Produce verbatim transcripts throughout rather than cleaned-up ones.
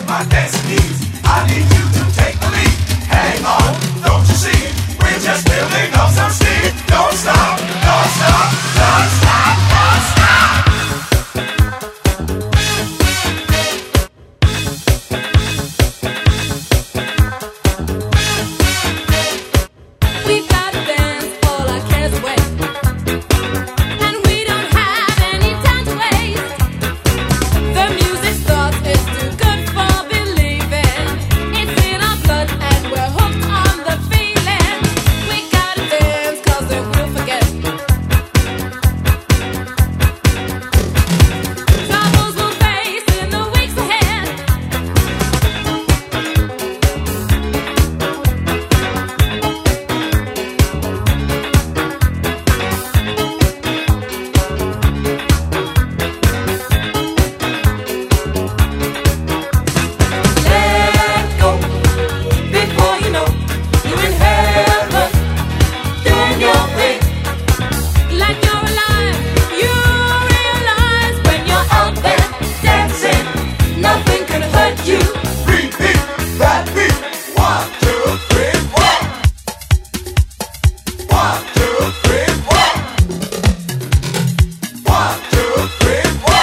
my dancing needs. I need you to take the lead. Hang on, don't you see? We're just building up some steam. Don't stop, don't stop, don't stop, don't stop. We've got to dance all our cares away, and we don't have any time to waste. The music starts, it's too good for believing. It's in our blood and we're hooked on the feeling. We gotta dance 'cause then we'll forget. Troubles we'll face in the weeks ahead. Let go before you know you're in heaven, doing your thing like you're alive. You realize when you're out there dancing, nothing can hurt you. Repeat that beat. One, two, three, four. One, two, three, four. One, two, three, four.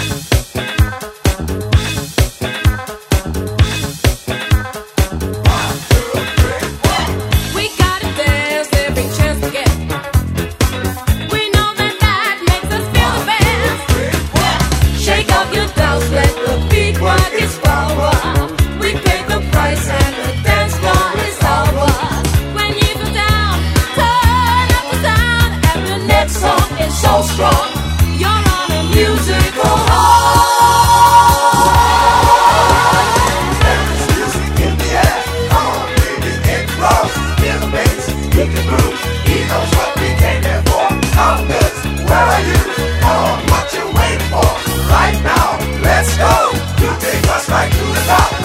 One, two, three, four. We gotta dance every chance we get. We know that that makes us feel the best. Shake off your doubts, let the beat work its power. We pay the price and the dance floor is ours. When you feel down, turn up the sound, and the next song is so strong. You're on a musical high. There's music in the air. Come on, baby, it flows. Feel the bass, you can groove. He knows what we came there for. Congas, where are you? Come on, what you waiting for? Right now, let's go. You take us right to the top.